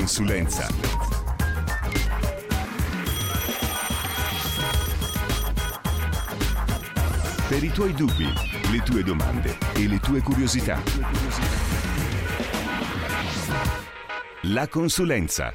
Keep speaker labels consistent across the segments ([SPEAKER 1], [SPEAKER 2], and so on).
[SPEAKER 1] consulenza. Per i tuoi dubbi, le tue domande e le tue curiosità. La consulenza.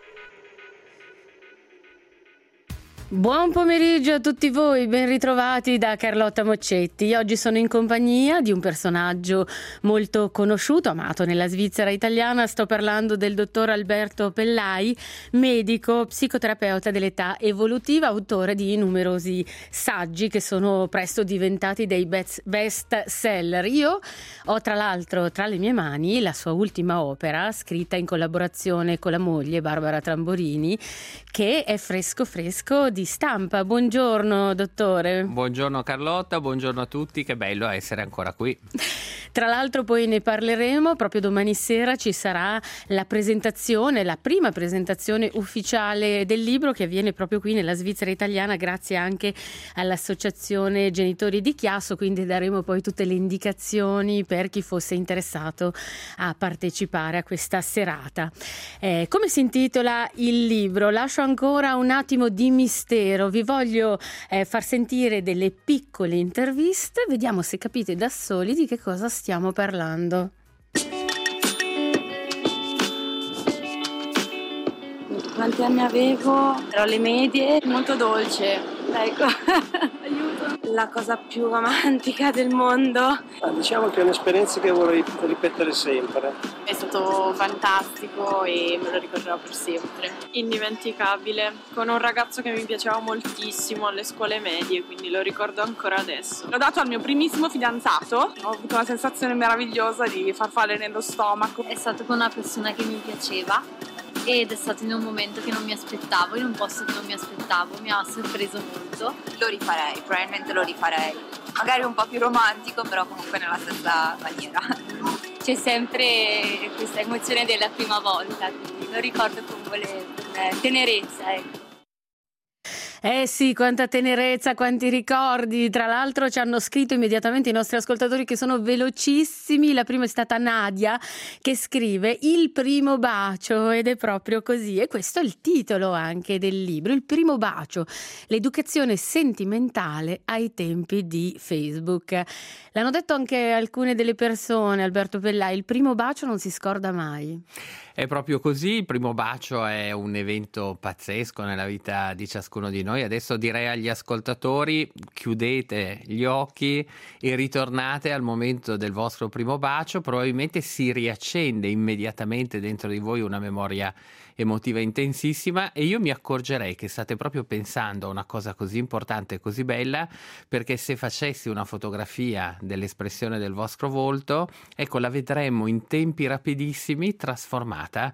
[SPEAKER 2] Buon pomeriggio a tutti voi, ben ritrovati da Carlotta Moccetti. Oggi sono in compagnia di un personaggio molto conosciuto, amato nella Svizzera italiana. Sto parlando del dottor Alberto Pellai, medico, psicoterapeuta dell'età evolutiva, autore di numerosi saggi che sono presto diventati dei best seller. Io ho tra l'altro tra le mie mani la sua ultima opera, scritta in collaborazione con la moglie Barbara Tramborini, che è fresco di stampa. Buongiorno dottore.
[SPEAKER 3] Buongiorno Carlotta, buongiorno a tutti, che bello essere ancora qui.
[SPEAKER 2] Tra l'altro poi ne parleremo, proprio domani sera ci sarà la presentazione, la prima presentazione ufficiale del libro che avviene proprio qui nella Svizzera italiana grazie anche all'associazione Genitori di Chiasso, quindi daremo poi tutte le indicazioni per chi fosse interessato a partecipare a questa serata. Come si intitola il libro? Lascio ancora un attimo di mistero, vi voglio far sentire delle piccole interviste, vediamo se capite da soli di che cosa stiamo parlando.
[SPEAKER 4] Quanti anni avevo? Ero alle medie. Molto dolce. Ecco, aiuto. La cosa più romantica del mondo.
[SPEAKER 5] Diciamo che è un'esperienza che vorrei ripetere sempre.
[SPEAKER 6] È stato fantastico e me lo ricorderò per sempre. Indimenticabile, con un ragazzo che mi piaceva moltissimo alle scuole medie, quindi lo ricordo ancora adesso.
[SPEAKER 7] L'ho dato al mio primissimo fidanzato, ho avuto una sensazione meravigliosa di farfalle nello stomaco.
[SPEAKER 8] È stato con una persona che mi piaceva ed è stato in un momento che non mi aspettavo, in un posto che non mi aspettavo, mi ha sorpreso molto.
[SPEAKER 9] Lo rifarei, probabilmente lo rifarei. Magari un po' più romantico, però comunque nella stessa maniera.
[SPEAKER 8] C'è sempre questa emozione della prima volta, quindi lo ricordo con tenerezza, ecco.
[SPEAKER 2] Sì, quanta tenerezza, quanti ricordi. Tra l'altro ci hanno scritto immediatamente i nostri ascoltatori che sono velocissimi. La prima è stata Nadia che scrive il primo bacio, ed è proprio così, e questo è il titolo anche del libro, il primo bacio, l'educazione sentimentale ai tempi di Facebook. L'hanno detto anche alcune delle persone, Alberto Pellai, il primo bacio non si scorda mai.
[SPEAKER 3] È proprio così, il primo bacio è un evento pazzesco nella vita di ciascuno di noi. Adesso direi agli ascoltatori: chiudete gli occhi e ritornate al momento del vostro primo bacio. Probabilmente si riaccende immediatamente dentro di voi una memoria emotiva intensissima, e io mi accorgerei che state proprio pensando a una cosa così importante e così bella, perché se facessi una fotografia dell'espressione del vostro volto, ecco, la vedremmo in tempi rapidissimi trasformata.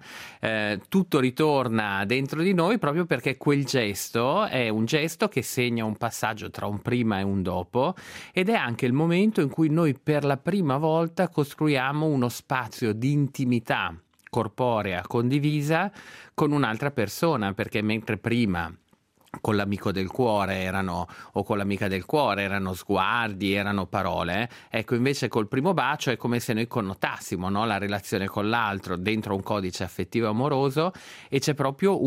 [SPEAKER 3] Tutto ritorna dentro di noi proprio perché quel gesto è un gesto che segna un passaggio tra un prima e un dopo, ed è anche il momento in cui noi per la prima volta costruiamo uno spazio di intimità corporea condivisa con un'altra persona, perché mentre prima con l'amico del cuore o con l'amica del cuore erano sguardi, erano parole, ecco, invece col primo bacio è come se noi connotassimo, no, la relazione con l'altro dentro un codice affettivo amoroso, e c'è proprio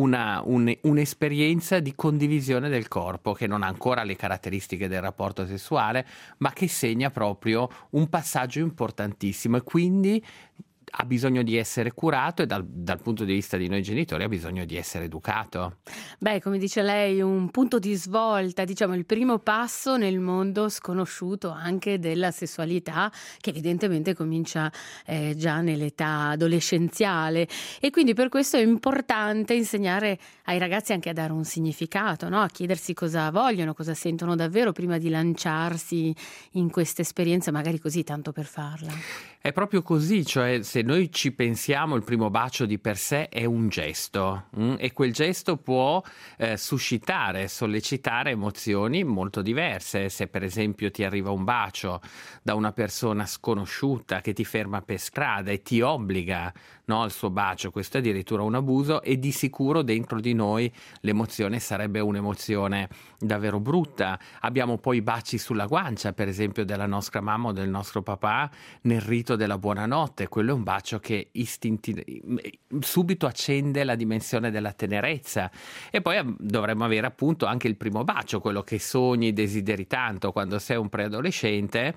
[SPEAKER 3] un'esperienza di condivisione del corpo che non ha ancora le caratteristiche del rapporto sessuale, ma che segna proprio un passaggio importantissimo, e quindi ha bisogno di essere curato, e dal punto di vista di noi genitori ha bisogno di essere educato.
[SPEAKER 2] Beh, come dice lei, un punto di svolta, diciamo il primo passo nel mondo sconosciuto anche della sessualità, che evidentemente comincia già nell'età adolescenziale, e quindi per questo è importante insegnare ai ragazzi anche a dare un significato, no? A chiedersi cosa vogliono, cosa sentono davvero prima di lanciarsi in questa esperienza, magari così tanto per farla.
[SPEAKER 3] È proprio così, cioè se noi ci pensiamo, il primo bacio di per sé è un gesto, e quel gesto può suscitare, sollecitare emozioni molto diverse. Se per esempio ti arriva un bacio da una persona sconosciuta che ti ferma per strada e ti obbliga, no, al suo bacio, questo è addirittura un abuso, e di sicuro dentro di noi l'emozione sarebbe un'emozione davvero brutta. Abbiamo poi i baci sulla guancia, per esempio della nostra mamma o del nostro papà, nel rito mito della buonanotte, quello è un bacio che subito accende la dimensione della tenerezza. E poi dovremmo avere appunto anche il primo bacio, quello che sogni, desideri tanto quando sei un preadolescente,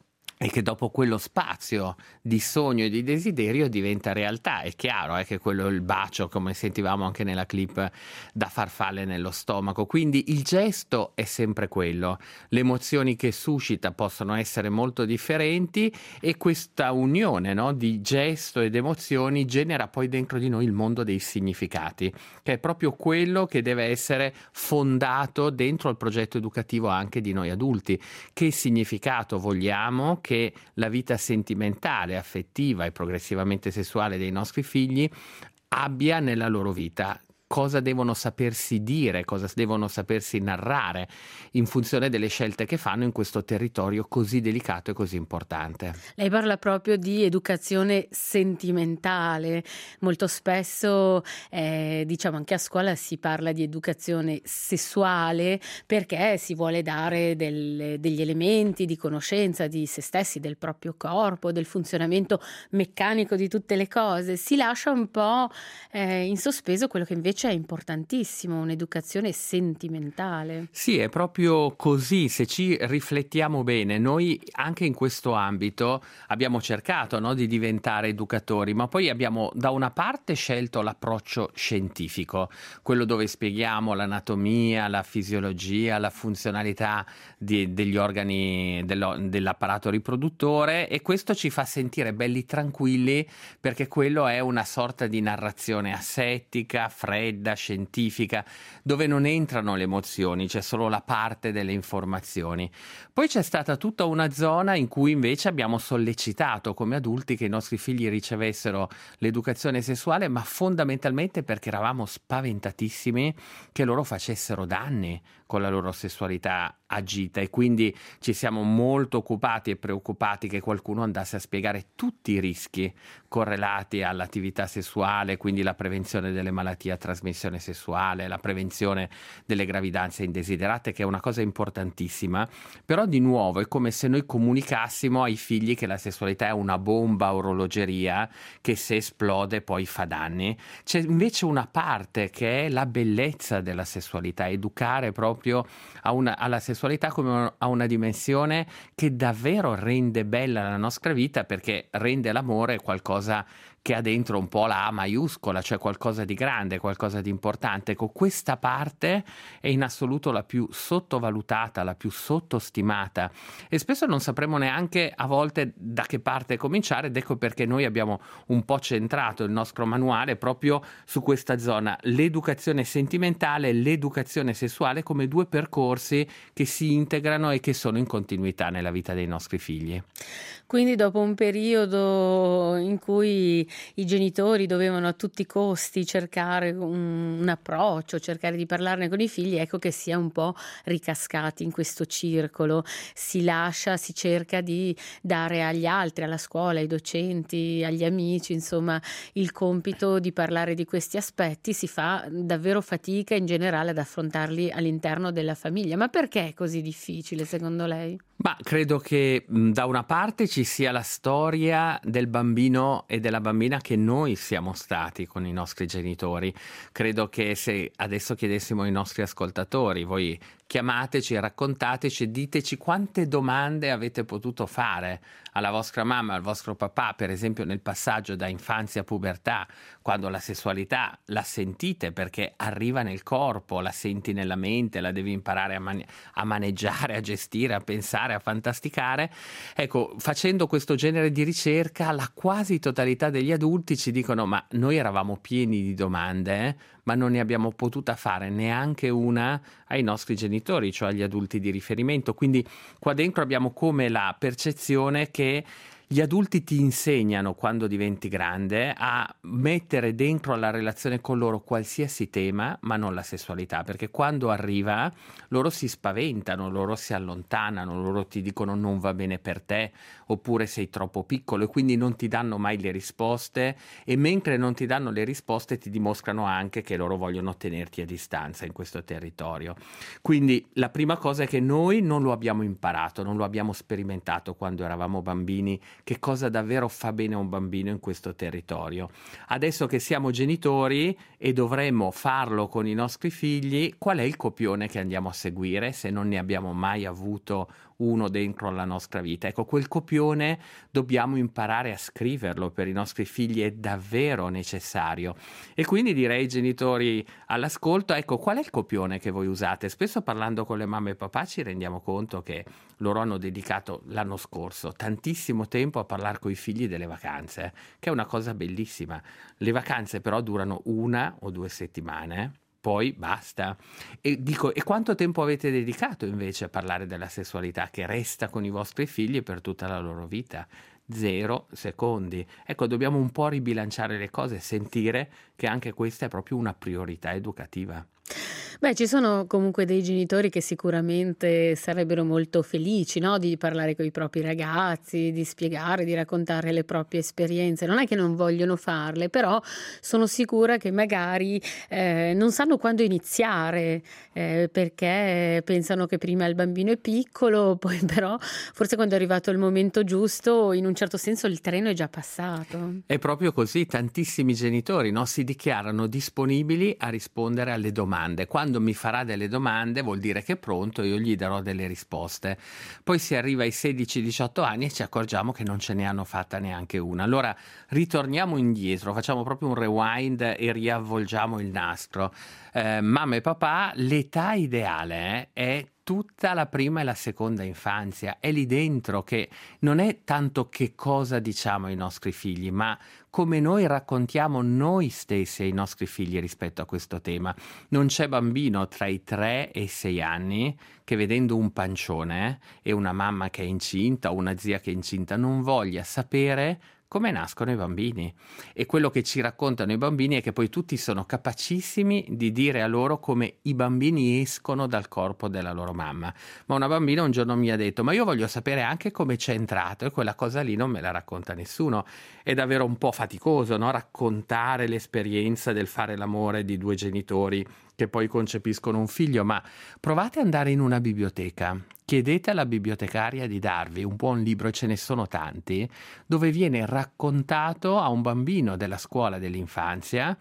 [SPEAKER 3] e che dopo quello spazio di sogno e di desiderio diventa realtà. È chiaro che quello è il bacio, come sentivamo anche nella clip, da farfalle nello stomaco. Quindi il gesto è sempre quello, le emozioni che suscita possono essere molto differenti, e questa unione, no, di gesto ed emozioni genera poi dentro di noi il mondo dei significati, che è proprio quello che deve essere fondato dentro il progetto educativo anche di noi adulti. Che significato vogliamo che la vita sentimentale, affettiva e progressivamente sessuale dei nostri figli abbia nella loro vita? Cosa devono sapersi dire, cosa devono sapersi narrare in funzione delle scelte che fanno in questo territorio così delicato e così importante.
[SPEAKER 2] Lei parla proprio di educazione sentimentale. Molto spesso, diciamo, anche a scuola si parla di educazione sessuale, perché si vuole dare degli elementi di conoscenza di se stessi, del proprio corpo, del funzionamento meccanico di tutte le cose. Si lascia un po' in sospeso quello che invece è importantissimo, un'educazione sentimentale.
[SPEAKER 3] Sì, è proprio così. Se ci riflettiamo bene, noi anche in questo ambito abbiamo cercato, no, di diventare educatori, ma poi abbiamo da una parte scelto l'approccio scientifico, quello dove spieghiamo l'anatomia, la fisiologia, la funzionalità degli organi dell'apparato riproduttore, e questo ci fa sentire belli tranquilli, perché quello è una sorta di narrazione asettica, fredda, scientifica, dove non entrano le emozioni, c'è solo la parte delle informazioni. Poi c'è stata tutta una zona in cui invece abbiamo sollecitato come adulti che i nostri figli ricevessero l'educazione sessuale, ma fondamentalmente perché eravamo spaventatissimi che loro facessero danni con la loro sessualità agita, e quindi ci siamo molto occupati e preoccupati che qualcuno andasse a spiegare tutti i rischi correlati all'attività sessuale, quindi la prevenzione delle malattie a trasmissione sessuale, la prevenzione delle gravidanze indesiderate, che è una cosa importantissima. Però di nuovo è come se noi comunicassimo ai figli che la sessualità è una bomba a orologeria che se esplode poi fa danni. C'è invece una parte che è la bellezza della sessualità, educare proprio alla sessualità come a una dimensione che davvero rende bella la nostra vita, perché rende l'amore qualcosa che ha dentro un po' la A maiuscola, cioè qualcosa di grande, qualcosa di importante. Ecco, questa parte è in assoluto la più sottovalutata, la più sottostimata, e spesso non sapremo neanche a volte da che parte cominciare, ed ecco perché noi abbiamo un po' centrato il nostro manuale proprio su questa zona, l'educazione sentimentale e l'educazione sessuale come due percorsi che si integrano e che sono in continuità nella vita dei nostri figli.
[SPEAKER 2] Quindi dopo un periodo in cui i genitori dovevano a tutti i costi cercare un approccio, cercare di parlarne con i figli, ecco che si è un po' ricascati in questo circolo. Si cerca di dare agli altri, alla scuola, ai docenti, agli amici, insomma, il compito di parlare di questi aspetti. Si fa davvero fatica in generale ad affrontarli all'interno della famiglia. Ma perché è così difficile, secondo lei?
[SPEAKER 3] Ma credo che da una parte ci sia la storia del bambino e della bambina che noi siamo stati con i nostri genitori. Credo che se adesso chiedessimo ai nostri ascoltatori, voi chiamateci, raccontateci, diteci quante domande avete potuto fare alla vostra mamma, al vostro papà, per esempio nel passaggio da infanzia a pubertà, quando la sessualità la sentite perché arriva nel corpo, la senti nella mente, la devi imparare a maneggiare, a gestire, a pensare, a fantasticare. Ecco, facendo questo genere di ricerca, la quasi totalità degli adulti ci dicono: ma noi eravamo pieni di domande, ma non ne abbiamo potuta fare neanche una ai nostri genitori, cioè agli adulti di riferimento. Quindi qua dentro abbiamo come la percezione che gli adulti ti insegnano, quando diventi grande, a mettere dentro alla relazione con loro qualsiasi tema, ma non la sessualità, perché quando arriva loro si spaventano, loro si allontanano, loro ti dicono non va bene per te, oppure sei troppo piccolo, e quindi non ti danno mai le risposte, e mentre non ti danno le risposte ti dimostrano anche che loro vogliono tenerti a distanza in questo territorio. Quindi la prima cosa è che noi non lo abbiamo imparato, non lo abbiamo sperimentato quando eravamo bambini, che cosa davvero fa bene a un bambino in questo territorio. Adesso che siamo genitori e dovremmo farlo con i nostri figli, qual è il copione che andiamo a seguire se non ne abbiamo mai avuto uno dentro la nostra vita? Ecco, quel copione dobbiamo imparare a scriverlo per i nostri figli, è davvero necessario. E quindi direi ai genitori all'ascolto, ecco, qual è il copione che voi usate? Spesso parlando con le mamme e papà ci rendiamo conto che loro hanno dedicato l'anno scorso tantissimo tempo a parlare con i figli delle vacanze, che è una cosa bellissima. Le vacanze però durano 1 o 2 settimane, poi basta. E dico, e quanto tempo avete dedicato invece a parlare della sessualità che resta con i vostri figli per tutta la loro vita? 0 secondi. Ecco, dobbiamo un po' ribilanciare le cose e sentire che anche questa è proprio una priorità educativa.
[SPEAKER 2] Beh, ci sono comunque dei genitori che sicuramente sarebbero molto felici, no, di parlare con i propri ragazzi, di spiegare, di raccontare le proprie esperienze. Non è che non vogliono farle, però sono sicura che magari non sanno quando iniziare, perché pensano che prima il bambino è piccolo, poi però forse quando è arrivato il momento giusto, in un certo senso il treno è già passato.
[SPEAKER 3] È proprio così, tantissimi genitori, no, si dichiarano disponibili a rispondere alle domande. Quando mi farà delle domande vuol dire che è pronto, io gli darò delle risposte. Poi si arriva ai 16-18 anni e ci accorgiamo che non ce ne hanno fatta neanche una. Allora ritorniamo indietro, facciamo proprio un rewind e riavvolgiamo il nastro. Mamma e papà, l'età ideale è tutta la prima e la seconda infanzia, è lì dentro che non è tanto che cosa diciamo ai nostri figli, ma come noi raccontiamo noi stessi ai nostri figli rispetto a questo tema. Non c'è bambino tra i 3 e i 6 anni che vedendo un pancione e una mamma che è incinta o una zia che è incinta non voglia sapere come nascono i bambini. E quello che ci raccontano i bambini è che poi tutti sono capacissimi di dire a loro come i bambini escono dal corpo della loro mamma. Ma una bambina un giorno mi ha detto: ma io voglio sapere anche come c'è entrato, e quella cosa lì non me la racconta nessuno. È davvero un po' faticoso, no? Raccontare l'esperienza del fare l'amore di 2 genitori che poi concepiscono un figlio, ma provate ad andare in una biblioteca, chiedete alla bibliotecaria di darvi un buon libro, e ce ne sono tanti, dove viene raccontato a un bambino della scuola dell'infanzia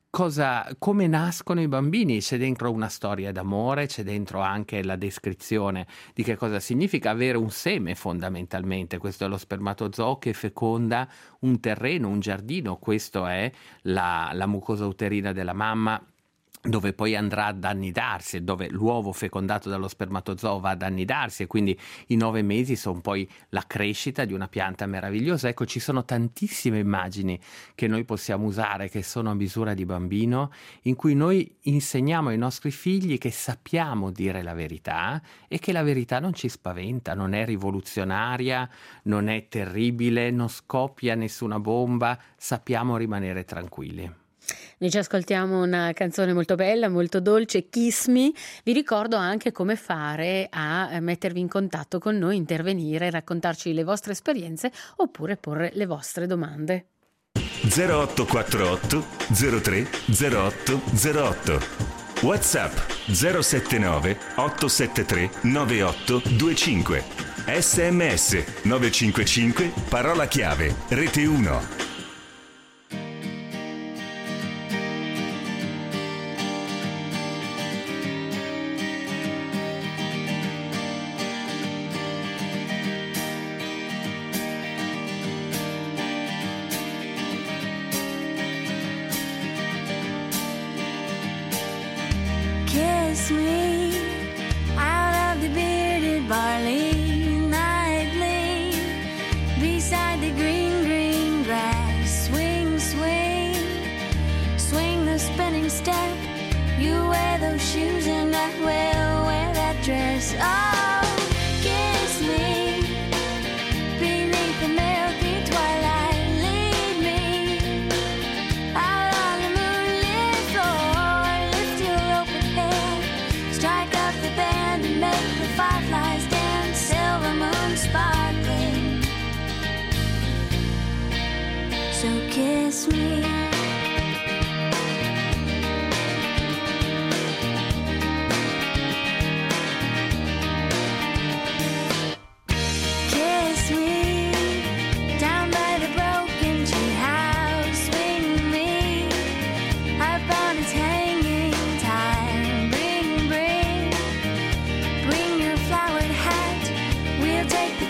[SPEAKER 3] come nascono i bambini. C'è dentro una storia d'amore, c'è dentro anche la descrizione di che cosa significa avere un seme fondamentalmente. Questo è lo spermatozoo che feconda un terreno, un giardino, questo è la mucosa uterina della mamma, dove poi andrà ad annidarsi, dove l'uovo fecondato dallo spermatozoo va ad annidarsi, e quindi i 9 mesi sono poi la crescita di una pianta meravigliosa. Ecco, ci sono tantissime immagini che noi possiamo usare, che sono a misura di bambino, in cui noi insegniamo ai nostri figli che sappiamo dire la verità e che la verità non ci spaventa, non è rivoluzionaria, non è terribile, non scoppia nessuna bomba, sappiamo rimanere tranquilli.
[SPEAKER 2] Noi ci ascoltiamo una canzone molto bella, molto dolce, Kiss Me. Vi ricordo anche come fare a mettervi in contatto con noi, intervenire, raccontarci le vostre esperienze oppure porre le vostre domande.
[SPEAKER 1] 0848 03 08 08 WhatsApp 079 873 9825 SMS 955 parola chiave Rete 1.
[SPEAKER 10] Kiss me out of the bearded barley nightly, beside the green, green grass. Swing, swing, swing the spinning step. You wear those shoes and I will wear that dress. Oh, kiss me beneath the milky twilight. Lead me out on the moonlit floor. Lift your open head, strike up the band and make the fireflies dance. Silver moon sparkling, so kiss me. Kiss me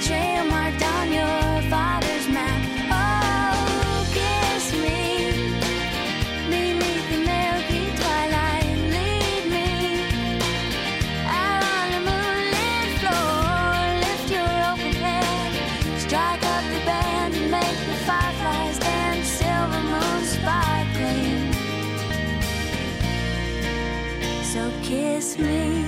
[SPEAKER 10] trail marked on your father's map. Oh, kiss me beneath the milky twilight. Lead me out on the moonlit floor. Lift your open head, strike up the band and make the fireflies dance. Silver moon sparkling. So kiss me.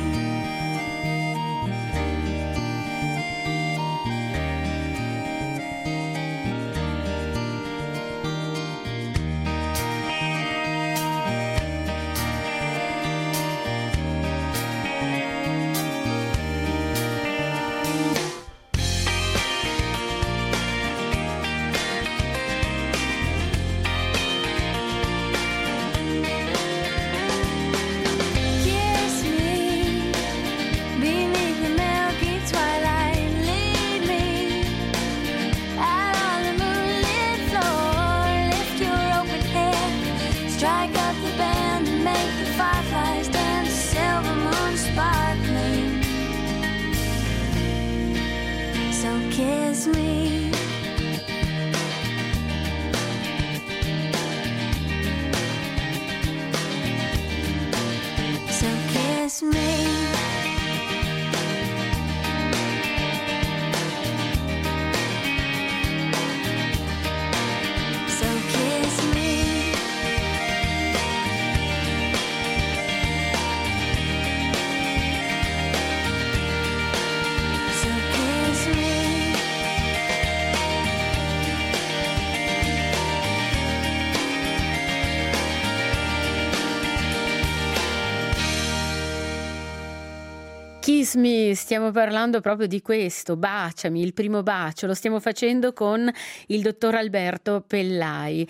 [SPEAKER 10] Kiss me beneath the milky twilight. Lead me out on the moonlit floor. Lift your open head, strike up the band and make the fireflies dance. Silver moon sparkling. So kiss me. So kiss me. So kiss me. So kiss me.
[SPEAKER 2] Kiss Me, stiamo parlando proprio di questo, baciami, il primo bacio, lo stiamo facendo con il dottor Alberto Pellai.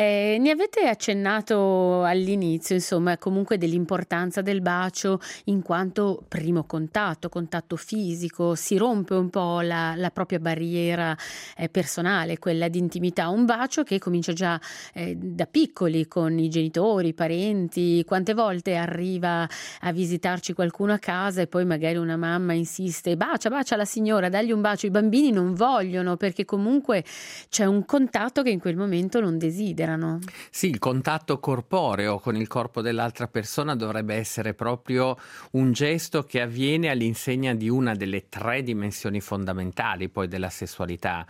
[SPEAKER 2] Ne avete accennato all'inizio, insomma, comunque dell'importanza del bacio in quanto primo contatto fisico, si rompe un po' la propria barriera personale, quella di intimità. Un bacio che comincia già da piccoli con i genitori, i parenti. Quante volte arriva a visitarci qualcuno a casa e poi magari una mamma insiste, bacia la signora, dagli un bacio. I bambini non vogliono perché comunque c'è un contatto che in quel momento non desiderano.
[SPEAKER 3] Sì, il contatto corporeo con il corpo dell'altra persona dovrebbe essere proprio un gesto che avviene all'insegna di una delle 3 dimensioni fondamentali poi della sessualità,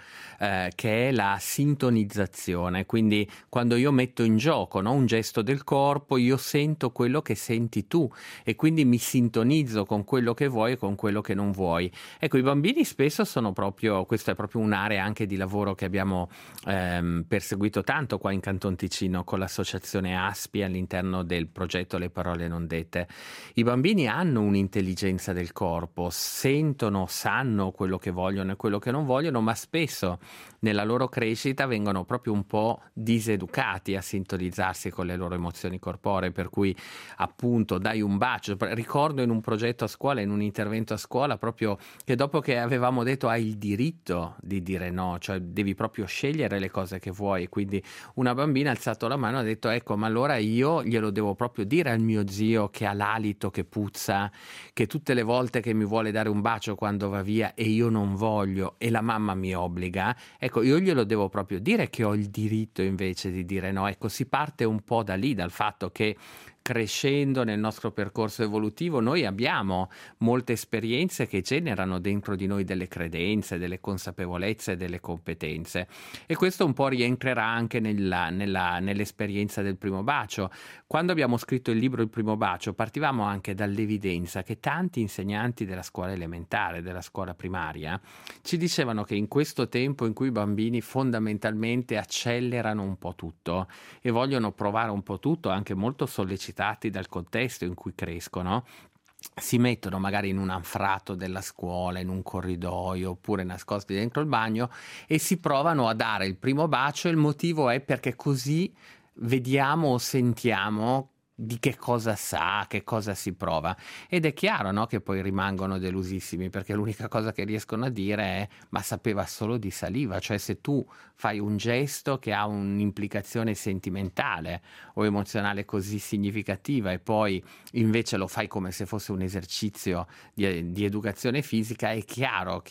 [SPEAKER 3] che è la sintonizzazione. Quindi quando io metto in gioco, no, un gesto del corpo, io sento quello che senti tu e quindi mi sintonizzo con quello che vuoi e con quello che non vuoi. Ecco, i bambini spesso sono proprio, questa è proprio un'area anche di lavoro che abbiamo perseguito tanto qua in Canton Ticino con l'associazione ASPI all'interno del progetto Le parole non dette. I bambini hanno un'intelligenza del corpo, sentono, sanno quello che vogliono e quello che non vogliono, ma spesso nella loro crescita vengono proprio un po' diseducati a sintonizzarsi con le loro emozioni corporee, per cui appunto dai un bacio. Ricordo in un progetto a scuola, in un intervento a scuola, proprio che dopo che avevamo detto hai il diritto di dire no, cioè devi proprio scegliere le cose che vuoi, quindi una bambina ha alzato la mano e ha detto ecco, ma allora io glielo devo proprio dire al mio zio che ha l'alito che puzza, che tutte le volte che mi vuole dare un bacio quando va via e io non voglio e la mamma mi obbliga, ecco, io glielo devo proprio dire che ho il diritto invece di dire no. Ecco, si parte un po' da lì, dal fatto che crescendo nel nostro percorso evolutivo noi abbiamo molte esperienze che generano dentro di noi delle credenze, delle consapevolezze, delle competenze, e questo un po' rientrerà anche nell'esperienza del primo bacio. Quando abbiamo scritto il libro Il primo bacio partivamo anche dall'evidenza che tanti insegnanti della scuola elementare, della scuola primaria, ci dicevano che in questo tempo in cui i bambini fondamentalmente accelerano un po' tutto e vogliono provare un po' tutto, anche molto sollecitati dal contesto in cui crescono, si mettono magari in un anfratto della scuola, in un corridoio oppure nascosti dentro il bagno e si provano a dare il primo bacio. Il motivo è perché così vediamo o sentiamo di che cosa sa, che cosa si prova, ed è chiaro, no, che poi rimangono delusissimi perché l'unica cosa che riescono a dire è ma sapeva solo di saliva. Cioè se tu fai un gesto che ha un'implicazione sentimentale o emozionale così significativa e poi invece lo fai come se fosse un esercizio di educazione fisica, è chiaro che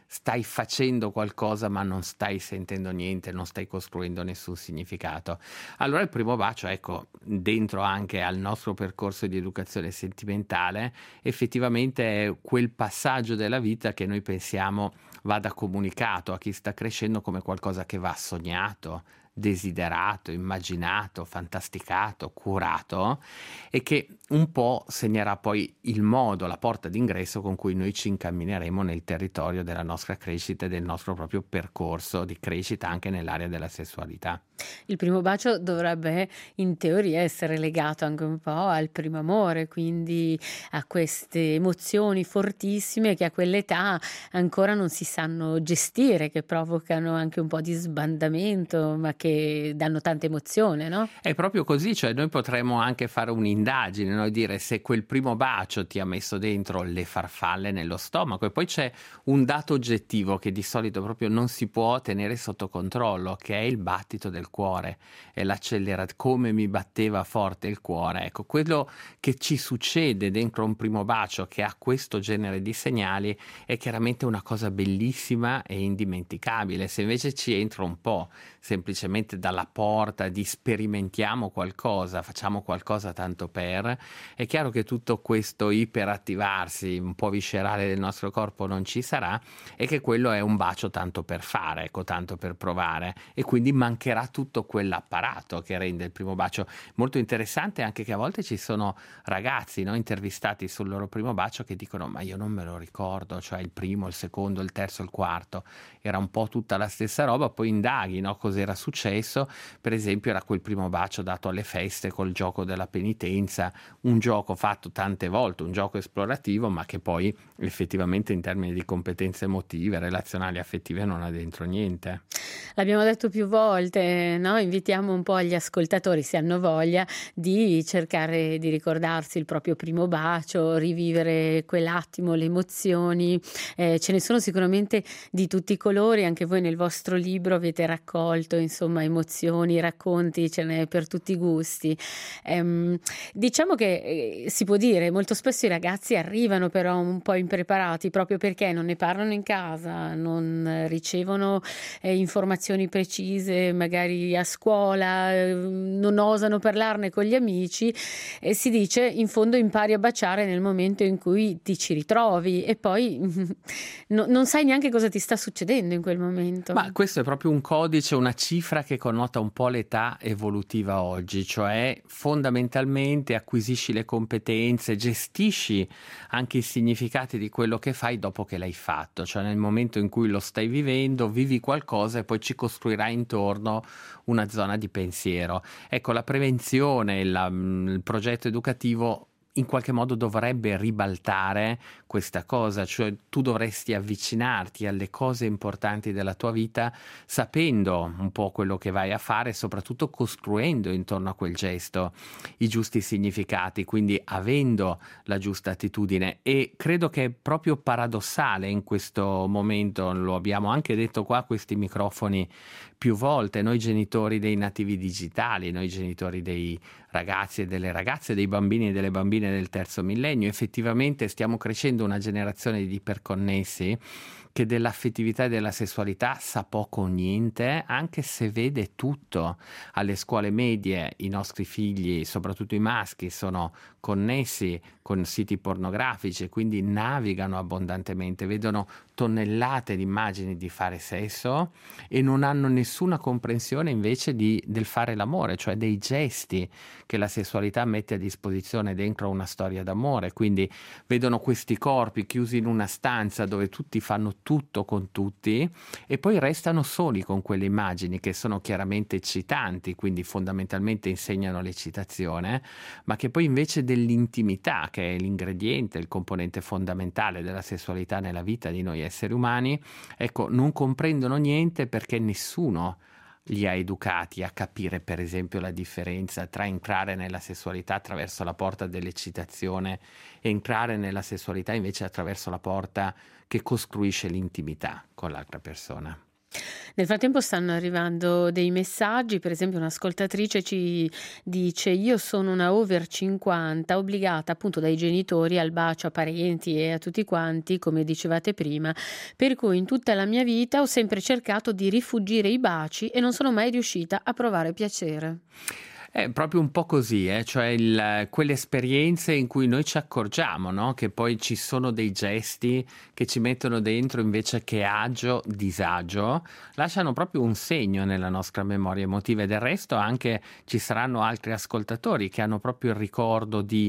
[SPEAKER 3] stai facendo qualcosa ma non stai sentendo niente, non stai costruendo nessun significato. Allora il primo bacio, ecco, dentro anche al nostro percorso di educazione sentimentale, effettivamente è quel passaggio della vita che noi pensiamo vada comunicato a chi sta crescendo come qualcosa che va sognato, desiderato, immaginato, fantasticato, curato, e che un po' segnerà poi il modo, la porta d'ingresso con cui noi ci incammineremo nel territorio della nostra crescita e del nostro proprio percorso di crescita anche nell'area della sessualità.
[SPEAKER 2] Il primo bacio dovrebbe in teoria essere legato anche un po' al primo amore, quindi a queste emozioni fortissime che a quell'età ancora non si sanno gestire, che provocano anche un po' di sbandamento, ma che danno tanta emozione, no?
[SPEAKER 3] È proprio così, cioè noi potremmo anche fare un'indagine, no? Dire se quel primo bacio ti ha messo dentro le farfalle nello stomaco. E poi c'è un dato oggettivo che di solito proprio non si può tenere sotto controllo, che è il battito del cuore, è come mi batteva forte il cuore. Ecco, quello che ci succede dentro un primo bacio che ha questo genere di segnali è chiaramente una cosa bellissima e indimenticabile. Se invece ci entra un po' semplicemente dalla porta di sperimentiamo qualcosa, facciamo qualcosa tanto per, è chiaro che tutto questo iperattivarsi un po' viscerale del nostro corpo non ci sarà, e che quello è un bacio tanto per fare, ecco, tanto per provare, e quindi mancherà tutto quell'apparato che rende il primo bacio. Molto interessante anche che a volte ci sono ragazzi, no, intervistati sul loro primo bacio che dicono ma io non me lo ricordo, cioè il primo, il secondo, il terzo, il quarto, era un po' tutta la stessa roba. Poi indaghi, no, cos'era successo. Per esempio era quel primo bacio dato alle feste col gioco della penitenza, un gioco fatto tante volte, un gioco esplorativo, ma che poi effettivamente in termini di competenze emotive, relazionali, affettive non ha dentro niente.
[SPEAKER 2] L'abbiamo detto più volte, no? Invitiamo un po' gli ascoltatori, se hanno voglia, di cercare di ricordarsi il proprio primo bacio, rivivere quell'attimo, le emozioni. Ce ne sono sicuramente di tutti i colori, anche voi nel vostro libro avete raccolto, insomma, emozioni, racconti, ce n'è per tutti i gusti. Diciamo che si può dire, molto spesso i ragazzi arrivano però un po' impreparati, proprio perché non ne parlano in casa, non ricevono informazioni precise magari a scuola, non osano parlarne con gli amici, e si dice in fondo impari a baciare nel momento in cui ti ci ritrovi, e poi non sai neanche cosa ti sta succedendo in quel momento.
[SPEAKER 3] Ma questo è proprio un codice, una cifra che connota un po' l'età evolutiva oggi, cioè fondamentalmente acquisisci le competenze, gestisci anche i significati di quello che fai dopo che l'hai fatto, cioè nel momento in cui lo stai vivendo, vivi qualcosa e poi ci costruirai intorno una zona di pensiero. Ecco, la prevenzione, il progetto educativo in qualche modo dovrebbe ribaltare questa cosa, cioè tu dovresti avvicinarti alle cose importanti della tua vita sapendo un po' quello che vai a fare, soprattutto costruendo intorno a quel gesto i giusti significati, quindi avendo la giusta attitudine. E credo che è proprio paradossale in questo momento, lo abbiamo anche detto qua a questi microfoni più volte, noi genitori dei nativi digitali, noi genitori dei ragazzi e delle ragazze, dei bambini e delle bambine del terzo millennio, effettivamente stiamo crescendo una generazione di iperconnessi che dell'affettività e della sessualità sa poco o niente, anche se vede tutto. Alle scuole medie i nostri figli, soprattutto i maschi, sono connessi con siti pornografici, quindi navigano abbondantemente, vedono tonnellate di immagini di fare sesso e non hanno nessuna comprensione invece del fare l'amore, cioè dei gesti che la sessualità mette a disposizione dentro una storia d'amore. Quindi vedono questi corpi chiusi in una stanza dove tutti fanno tutto con tutti e poi restano soli con quelle immagini che sono chiaramente eccitanti, quindi fondamentalmente insegnano l'eccitazione, ma che poi invece dell'intimità, che è l'ingrediente, il componente fondamentale della sessualità nella vita di noi esseri umani, ecco, non comprendono niente perché nessuno li ha educati a capire, per esempio, la differenza tra entrare nella sessualità attraverso la porta dell'eccitazione e entrare nella sessualità invece attraverso la porta che costruisce l'intimità con l'altra persona.
[SPEAKER 2] Nel frattempo stanno arrivando dei messaggi, per esempio un'ascoltatrice ci dice: io sono una over 50 obbligata appunto dai genitori al bacio a parenti e a tutti quanti, come dicevate prima, per cui in tutta la mia vita ho sempre cercato di rifuggire i baci e non sono mai riuscita a provare piacere.
[SPEAKER 3] È proprio un po' così, cioè quelle esperienze in cui noi ci accorgiamo, no? Che poi ci sono dei gesti che ci mettono dentro invece che agio, disagio, lasciano proprio un segno nella nostra memoria emotiva e del resto anche ci saranno altri ascoltatori che hanno proprio il ricordo di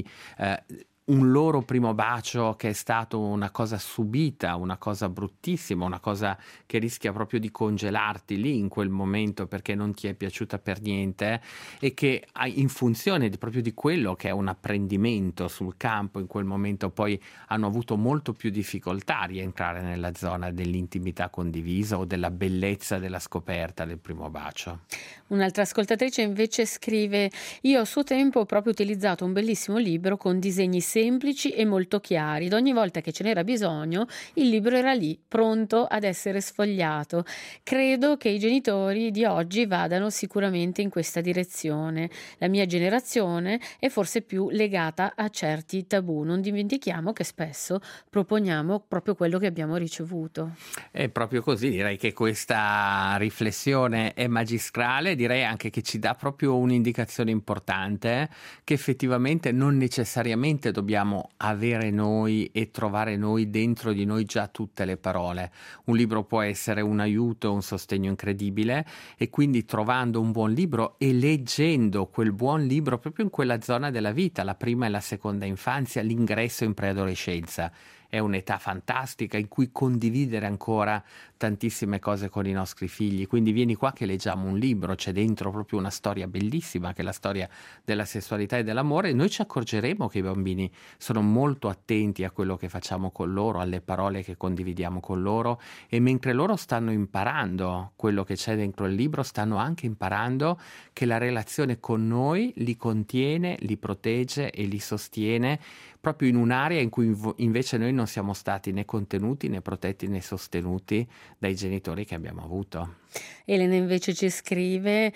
[SPEAKER 3] un loro primo bacio che è stato una cosa subita, una cosa bruttissima, una cosa che rischia proprio di congelarti lì in quel momento perché non ti è piaciuta per niente e che in funzione proprio di quello che è un apprendimento sul campo in quel momento poi hanno avuto molto più difficoltà a rientrare nella zona dell'intimità condivisa o della bellezza della scoperta del primo bacio.
[SPEAKER 2] Un'altra ascoltatrice invece scrive: io a suo tempo ho proprio utilizzato un bellissimo libro con disegni semplici e molto chiari. Ed ogni volta che ce n'era bisogno, il libro era lì, pronto ad essere sfogliato. Credo che i genitori di oggi vadano sicuramente in questa direzione. La mia generazione è forse più legata a certi tabù. Non dimentichiamo che spesso proponiamo proprio quello che abbiamo ricevuto.
[SPEAKER 3] È proprio così, direi che questa riflessione è magistrale, direi anche che ci dà proprio un'indicazione importante, che effettivamente non necessariamente dobbiamo avere noi e trovare noi dentro di noi già tutte le parole. Un libro può essere un aiuto, un sostegno incredibile e quindi trovando un buon libro e leggendo quel buon libro proprio in quella zona della vita, la prima e la seconda infanzia, l'ingresso in preadolescenza. È un'età fantastica in cui condividere ancora tantissime cose con i nostri figli, quindi vieni qua che leggiamo un libro, c'è dentro proprio una storia bellissima che è la storia della sessualità e dell'amore e noi ci accorgeremo che i bambini sono molto attenti a quello che facciamo con loro, alle parole che condividiamo con loro e mentre loro stanno imparando quello che c'è dentro il libro stanno anche imparando che la relazione con noi li contiene, li protegge e li sostiene proprio in un'area in cui invece noi non siamo stati né contenuti né protetti né sostenuti dai genitori che abbiamo avuto.
[SPEAKER 2] Elena invece ci scrive: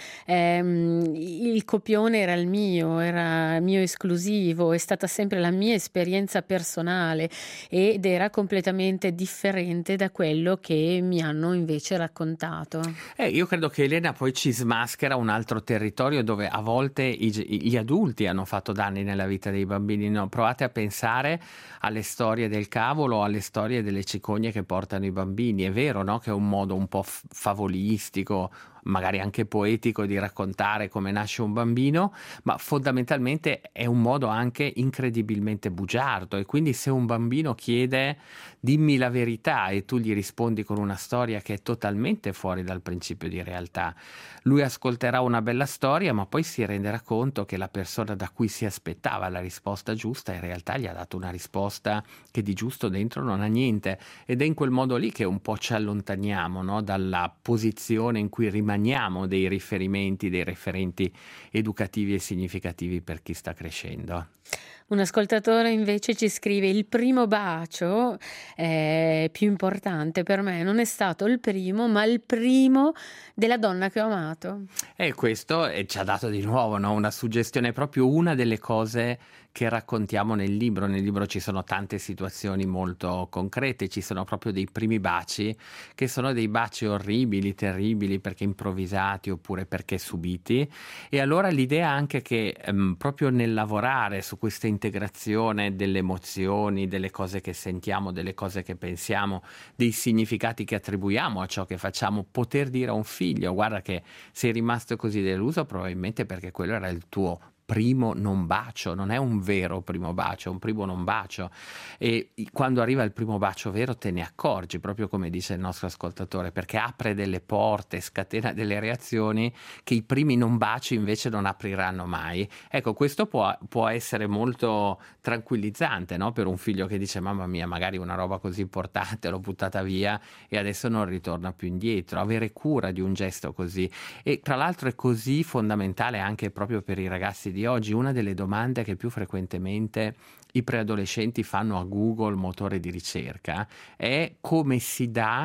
[SPEAKER 2] il copione era mio esclusivo, è stata sempre la mia esperienza personale ed era completamente differente da quello che mi hanno invece raccontato.
[SPEAKER 3] Io credo che Elena poi ci smaschera un altro territorio dove a volte gli adulti hanno fatto danni nella vita dei bambini, no? Provate a pensare alle storie del cavolo, alle storie delle cicogne che portano i bambini. È vero, no? Che è un modo un po' favolistico, magari anche poetico di raccontare come nasce un bambino, ma fondamentalmente è un modo anche incredibilmente bugiardo e quindi se un bambino chiede dimmi la verità e tu gli rispondi con una storia che è totalmente fuori dal principio di realtà, lui ascolterà una bella storia ma poi si renderà conto che la persona da cui si aspettava la risposta giusta in realtà gli ha dato una risposta che di giusto dentro non ha niente ed è in quel modo lì che un po' ci allontaniamo, no? Dalla posizione in cui rimaniamo dei riferimenti, dei referenti educativi e significativi per chi sta crescendo.
[SPEAKER 2] Un ascoltatore invece ci scrive: il primo bacio più importante per me non è stato il primo, ma il primo della donna che ho amato.
[SPEAKER 3] E questo ci ha dato di nuovo, no? Una suggestione, proprio una delle cose che raccontiamo nel libro. Nel libro ci sono tante situazioni molto concrete, ci sono proprio dei primi baci che sono dei baci orribili, terribili, perché improvvisati oppure perché subiti. E allora l'idea anche che proprio nel lavorare su questa integrazione delle emozioni, delle cose che sentiamo, delle cose che pensiamo, dei significati che attribuiamo a ciò che facciamo, poter dire a un figlio: guarda che sei rimasto così deluso probabilmente perché quello era il tuo primo non bacio, non è un vero primo bacio, è un primo non bacio e quando arriva il primo bacio vero te ne accorgi, proprio come dice il nostro ascoltatore, perché apre delle porte, scatena delle reazioni che i primi non baci invece non apriranno mai. Ecco, questo può essere molto tranquillizzante, no? Per un figlio che dice: mamma mia, magari una roba così importante l'ho buttata via e adesso non ritorna più indietro. Avere cura di un gesto così, e tra l'altro è così fondamentale anche proprio per i ragazzi di oggi. Una delle domande che più frequentemente i preadolescenti fanno a Google, motore di ricerca, è come si dà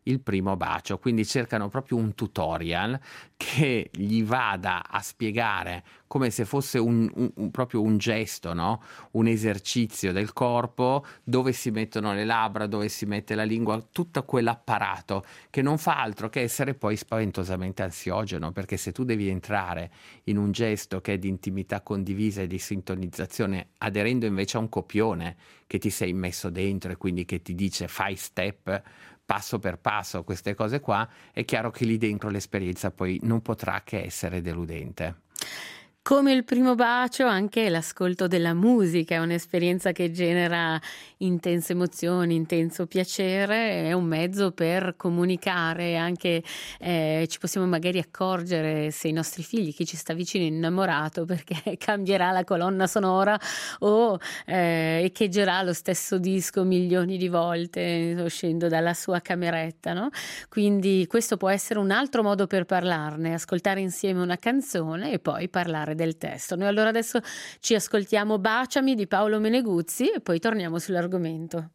[SPEAKER 3] il primo bacio, quindi cercano proprio un tutorial che gli vada a spiegare come se fosse proprio un gesto, no? Un esercizio del corpo, dove si mettono le labbra, dove si mette la lingua, tutto quell'apparato che non fa altro che essere poi spaventosamente ansiogeno, perché se tu devi entrare in un gesto che è di intimità condivisa e di sintonizzazione, aderendo invece a un copione che ti sei messo dentro e quindi che ti dice fai step passo per passo, queste cose qua, è chiaro che lì dentro l'esperienza poi non potrà che essere deludente.
[SPEAKER 2] Come il primo bacio, anche l'ascolto della musica è un'esperienza che genera intense emozioni, intenso piacere, è un mezzo per comunicare, anche ci possiamo magari accorgere se i nostri figli, chi ci sta vicino è innamorato perché cambierà la colonna sonora o echeggerà lo stesso disco milioni di volte uscendo dalla sua cameretta, no? Quindi questo può essere un altro modo per parlarne, ascoltare insieme una canzone e poi parlare del testo. Noi allora adesso ci ascoltiamo Baciami di Paolo Meneguzzi e poi torniamo sull'argomento.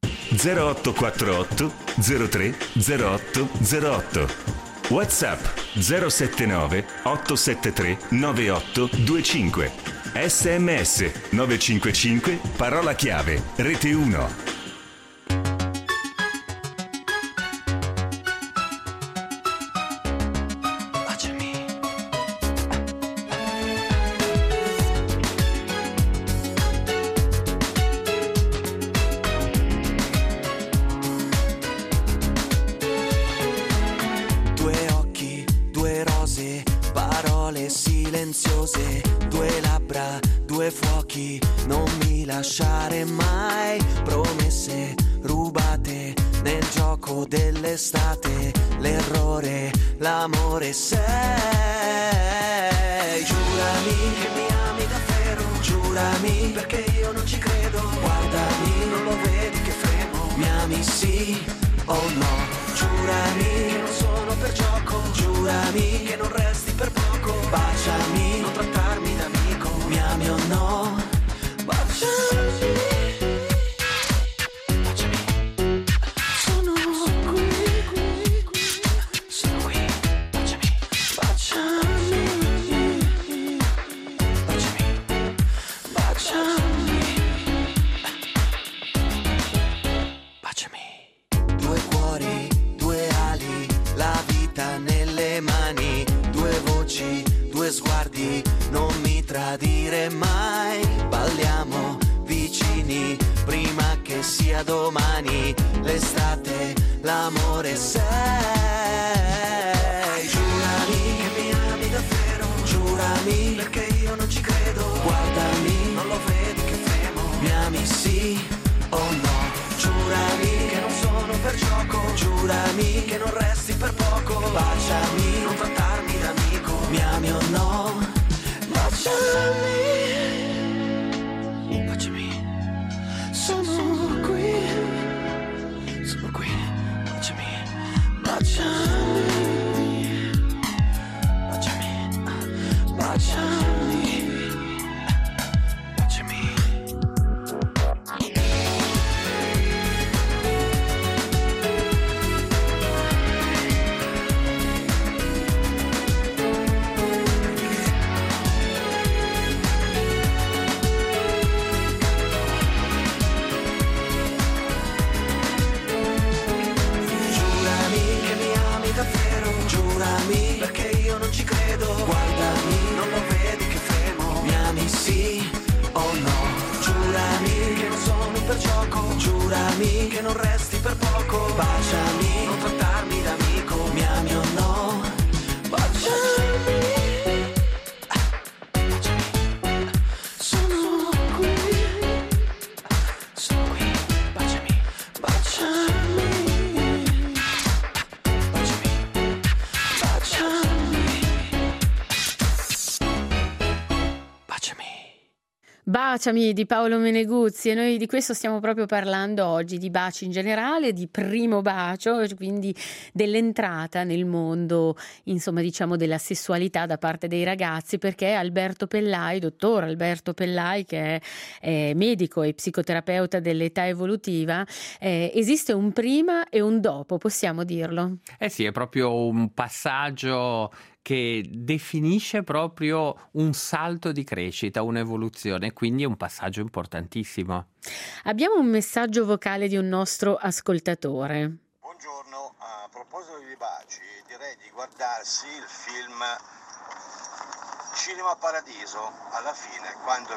[SPEAKER 1] 0848 03 08 08 WhatsApp 079 873 9825 SMS 955 parola chiave Rete 1.
[SPEAKER 11] Due labbra, due fuochi, non mi lasciare mai. Promesse rubate nel gioco dell'estate. L'errore, l'amore sei. Giurami che mi ami davvero. Giurami perché io non ci credo. Guardami, non lo vedi che fremo. Mi ami sì o no? Giurami che non sono per gioco. Giurami che non resti per poco. Baciami, non trattarmi da amico. Mi ami o no? Baciami. Baciami. Sono qui. Sono qui. Baciami. Baciami. Baciami. Baciami. Baciami. Due cuori, due ali, la vita nelle mani. Due voci, due sguardi, non mi tradire mai. Balliamo vicini prima che sia domani. L'estate, l'amore sei. Giurami che mi ami davvero. Giurami perché io non ci credo. Guardami, non lo vedi che fremo. Mi ami sì o no? Giurami che non sono per gioco. Giurami che non resti per poco. Baciami, non trattarmi da amico. Mi ami o no? Baciami. Baciami. Sono qui. Sono qui. Baciami. Baciami. Baciami. Baciami. Perché io non ci credo. Guardami, non lo vedi che fremo. Mi ami sì o no? Giurami che non sono per gioco. Giurami che non resti per poco. Baciami, non trattarmi da amico. Mi ami o no? Baciami. Baciami. Sono qui. Sono qui. Baciami. Baciami.
[SPEAKER 2] Baciami di Paolo Meneguzzi, e noi di questo stiamo proprio parlando oggi, di baci in generale, di primo bacio, quindi dell'entrata nel mondo, insomma, diciamo della sessualità da parte dei ragazzi, perché Alberto Pellai, dottor Alberto Pellai, che è medico e psicoterapeuta dell'età evolutiva, esiste un prima e un dopo, possiamo dirlo?
[SPEAKER 3] Eh sì, è proprio un passaggio che definisce proprio un salto di crescita, un'evoluzione, quindi è un passaggio importantissimo.
[SPEAKER 2] Abbiamo un messaggio vocale di un nostro ascoltatore.
[SPEAKER 12] Buongiorno, a proposito di baci, direi di guardarsi il film Cinema Paradiso, alla fine, quando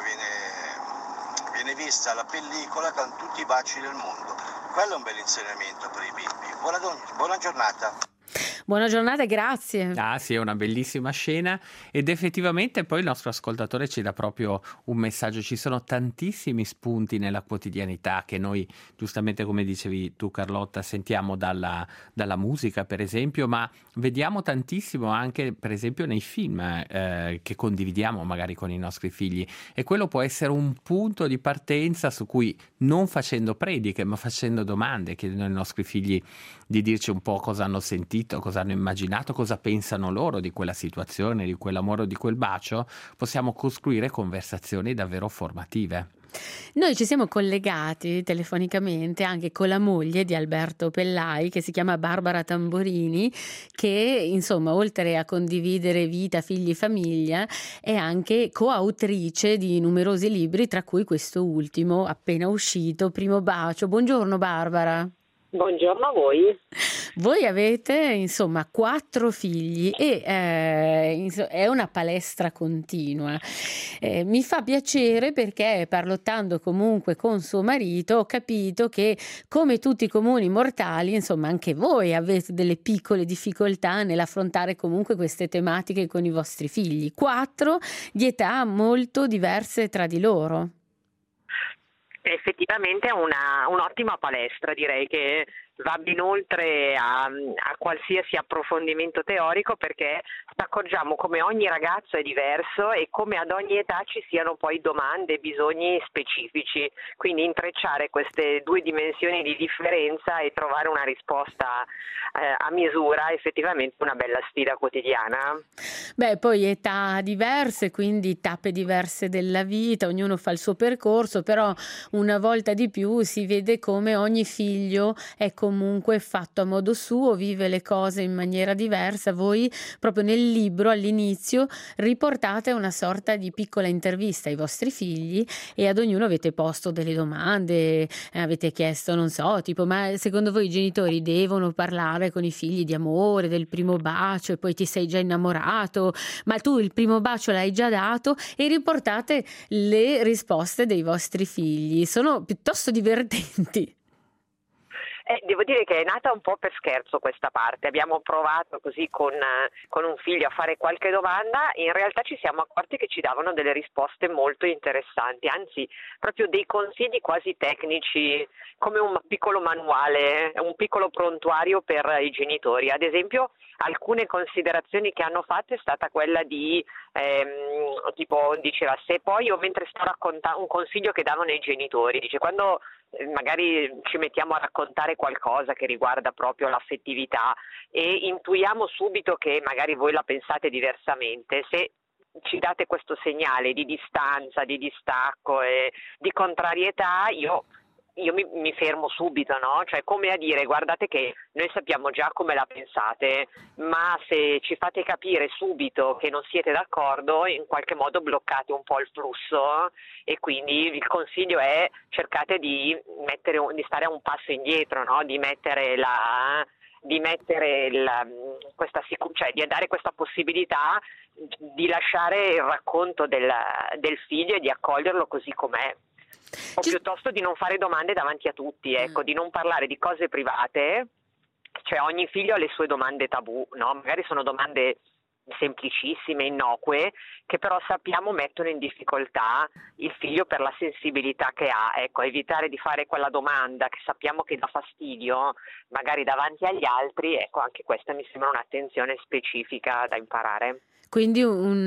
[SPEAKER 12] viene vista la pellicola con tutti i baci del mondo. Quello è un bel insegnamento per i bimbi. Buona giornata.
[SPEAKER 2] Buona giornata e grazie.
[SPEAKER 3] Ah sì, è una bellissima scena, ed effettivamente poi il nostro ascoltatore ci dà proprio un messaggio. Ci sono tantissimi spunti nella quotidianità che noi, giustamente come dicevi tu Carlotta, sentiamo dalla musica per esempio, ma vediamo tantissimo anche per esempio nei film che condividiamo magari con i nostri figli, e quello può essere un punto di partenza su cui, non facendo prediche ma facendo domande, chiedendo ai nostri figli di dirci un po' cosa hanno sentito, cosa hanno immaginato, cosa pensano loro di quella situazione, di quell'amore o di quel bacio, possiamo costruire conversazioni davvero formative.
[SPEAKER 2] Noi ci siamo collegati telefonicamente anche con la moglie di Alberto Pellai, che si chiama Barbara Tamborini, che insomma, oltre a condividere vita, figli e famiglia, è anche coautrice di numerosi libri, tra cui questo ultimo appena uscito, Primo bacio. Buongiorno Barbara.
[SPEAKER 13] Buongiorno a voi.
[SPEAKER 2] Voi avete insomma 4 figli e è una palestra continua. Mi fa piacere perché, parlottando comunque con suo marito, ho capito che, come tutti i comuni mortali, insomma anche voi avete delle piccole difficoltà nell'affrontare comunque queste tematiche con i vostri figli. 4 di età molto diverse tra di loro.
[SPEAKER 13] Effettivamente è un'ottima palestra, direi che va ben oltre a qualsiasi approfondimento teorico, perché ci accorgiamo come ogni ragazzo è diverso e come ad ogni età ci siano poi domande e bisogni specifici, quindi intrecciare queste 2 dimensioni di differenza e trovare una risposta a misura è effettivamente una bella sfida quotidiana.
[SPEAKER 2] Beh, poi età diverse, quindi tappe diverse della vita, ognuno fa il suo percorso, però una volta di più si vede come ogni figlio è comunque fatto a modo suo, vive le cose in maniera diversa. Voi proprio nel libro all'inizio riportate una sorta di piccola intervista ai vostri figli e ad ognuno avete posto delle domande, avete chiesto, non so, tipo, ma secondo voi i genitori devono parlare con i figli di amore, del primo bacio, e poi ti sei già innamorato, ma tu il primo bacio l'hai già dato, e riportate le risposte dei vostri figli. Sono piuttosto divertenti.
[SPEAKER 13] Devo dire che è nata un po' per scherzo questa parte. Abbiamo provato così con un figlio a fare qualche domanda, e in realtà ci siamo accorti che ci davano delle risposte molto interessanti, anzi proprio dei consigli quasi tecnici, come un piccolo manuale, un piccolo prontuario per i genitori. Ad esempio, alcune considerazioni che hanno fatto è stata quella di tipo, diceva, se poi io mentre sto raccontando, un consiglio che davano i genitori, dice, quando magari ci mettiamo a raccontare qualcosa che riguarda proprio l'affettività e intuiamo subito che magari voi la pensate diversamente, se ci date questo segnale di distanza, di distacco e di contrarietà, io mi fermo subito, no? Cioè, come a dire, guardate che noi sappiamo già come la pensate, ma se ci fate capire subito che non siete d'accordo, in qualche modo bloccate un po' il flusso, e quindi il consiglio è cercate di stare a un passo indietro, no? Di dare questa possibilità di lasciare il racconto del figlio e di accoglierlo così com'è. O piuttosto di non fare domande davanti a tutti, ecco, di non parlare di cose private. Cioè, ogni figlio ha le sue domande tabù, no? Magari sono domande semplicissime, innocue, che però sappiamo mettono in difficoltà il figlio per la sensibilità che ha. Ecco, evitare di fare quella domanda che sappiamo che dà fastidio, magari davanti agli altri, ecco, anche questa mi sembra un'attenzione specifica da imparare.
[SPEAKER 2] Quindi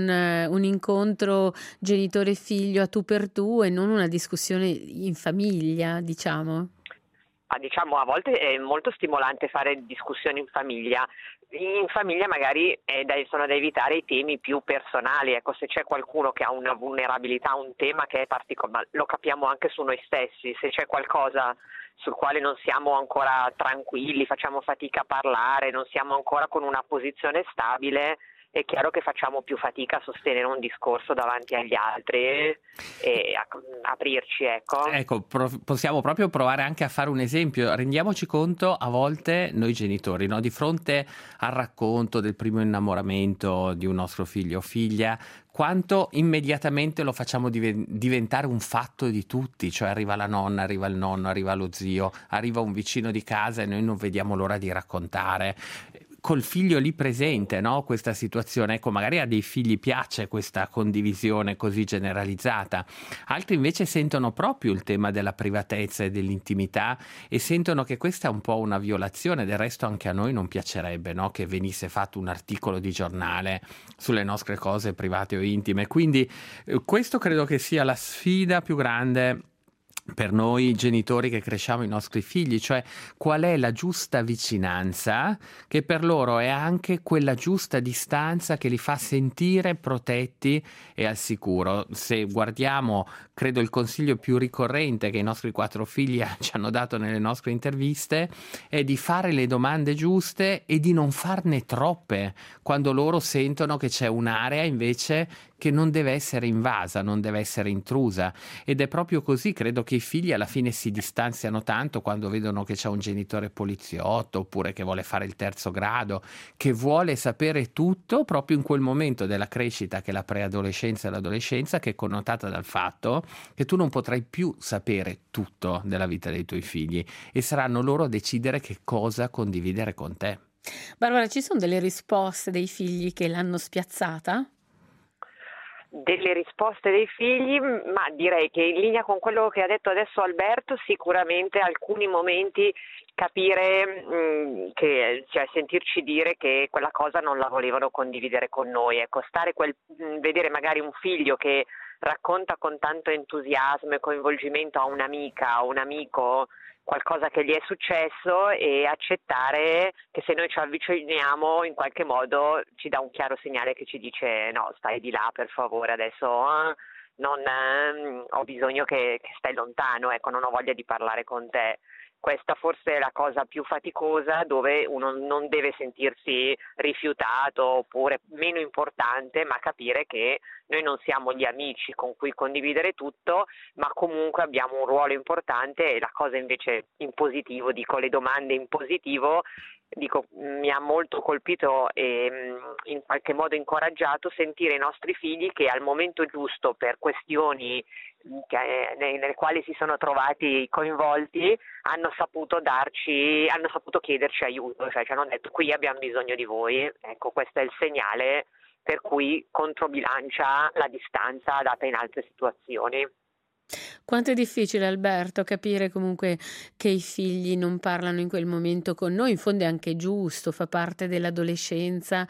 [SPEAKER 2] un incontro genitore-figlio a tu per tu e non una discussione in famiglia, diciamo.
[SPEAKER 13] Diciamo, a volte è molto stimolante fare discussioni in famiglia. In famiglia magari sono da evitare i temi più personali, ecco, se c'è qualcuno che ha una vulnerabilità, un tema che è particolare, lo capiamo anche su noi stessi, se c'è qualcosa sul quale non siamo ancora tranquilli, facciamo fatica a parlare, non siamo ancora con una posizione stabile, è chiaro che facciamo più fatica a sostenere un discorso davanti agli altri e aprirci, ecco.
[SPEAKER 3] Ecco, possiamo proprio provare anche a fare un esempio. Rendiamoci conto a volte noi genitori, no? Di fronte al racconto del primo innamoramento di un nostro figlio o figlia, quanto immediatamente lo facciamo diventare un fatto di tutti, cioè arriva la nonna, arriva il nonno, arriva lo zio, arriva un vicino di casa e noi non vediamo l'ora di raccontare. Col figlio lì presente, no? Questa situazione, ecco, magari a dei figli piace questa condivisione così generalizzata, altri invece sentono proprio il tema della privatezza e dell'intimità e sentono che questa è un po' una violazione. Del resto anche a noi non piacerebbe, no? Che venisse fatto un articolo di giornale sulle nostre cose private o intime, quindi questo credo che sia la sfida più grande per noi genitori che cresciamo i nostri figli, cioè qual è la giusta vicinanza che per loro è anche quella giusta distanza che li fa sentire protetti e al sicuro. Se guardiamo, credo il consiglio più ricorrente che i nostri 4 figli ci hanno dato nelle nostre interviste è di fare le domande giuste e di non farne troppe quando loro sentono che c'è un'area invece che non deve essere invasa, non deve essere intrusa, ed è proprio così. Credo che i figli alla fine si distanziano tanto quando vedono che c'è un genitore poliziotto oppure che vuole fare il terzo grado, che vuole sapere tutto proprio in quel momento della crescita che è la preadolescenza e l'adolescenza, che è connotata dal fatto che tu non potrai più sapere tutto della vita dei tuoi figli e saranno loro a decidere che cosa condividere con te.
[SPEAKER 2] Barbara, ci sono delle risposte dei figli che l'hanno spiazzata?
[SPEAKER 13] Delle risposte dei figli, ma direi che in linea con quello che ha detto adesso Alberto, sicuramente alcuni momenti capire cioè sentirci dire che quella cosa non la volevano condividere con noi, ecco, vedere magari un figlio che racconta con tanto entusiasmo e coinvolgimento a un'amica o un amico qualcosa che gli è successo e accettare che se noi ci avviciniamo in qualche modo ci dà un chiaro segnale che ci dice no, stai di là per favore, adesso ho bisogno che stai lontano, ecco, non ho voglia di parlare con te. Questa forse è la cosa più faticosa, dove uno non deve sentirsi rifiutato oppure meno importante, ma capire che noi non siamo gli amici con cui condividere tutto, ma comunque abbiamo un ruolo importante. E la cosa invece in positivo, dico, le domande in positivo, dico, mi ha molto colpito e in qualche modo incoraggiato sentire i nostri figli che al momento giusto, per questioni nelle quali si sono trovati coinvolti, hanno saputo chiederci aiuto, cioè ci hanno detto qui abbiamo bisogno di voi. Ecco, questo è il segnale per cui controbilancia la distanza data in altre situazioni.
[SPEAKER 2] Quanto è difficile, Alberto, capire comunque che i figli non parlano in quel momento con noi. In fondo è anche giusto, fa parte dell'adolescenza,